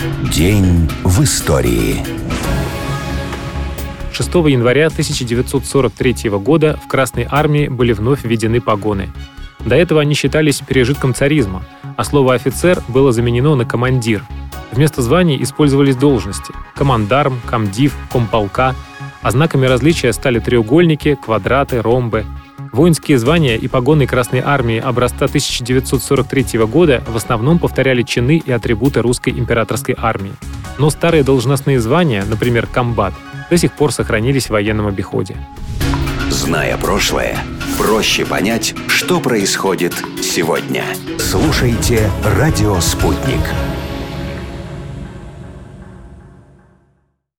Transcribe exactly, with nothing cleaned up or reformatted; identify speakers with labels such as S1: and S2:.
S1: День в истории.
S2: шестого января тысяча девятьсот сорок третьего года в Красной армии были вновь введены погоны. До этого они считались пережитком царизма, а слово «офицер» было заменено на «командир». Вместо званий использовались должности – командарм, комдив, комполка, а знаками различия стали треугольники, квадраты, ромбы. Воинские звания и погоны Красной армии образца тысяча девятьсот сорок третьего года в основном повторяли чины и атрибуты русской императорской армии. Но старые должностные звания, например, комбат, до сих пор сохранились в военном обиходе.
S1: Зная прошлое, проще понять, что происходит сегодня. Слушайте «Радио Спутник».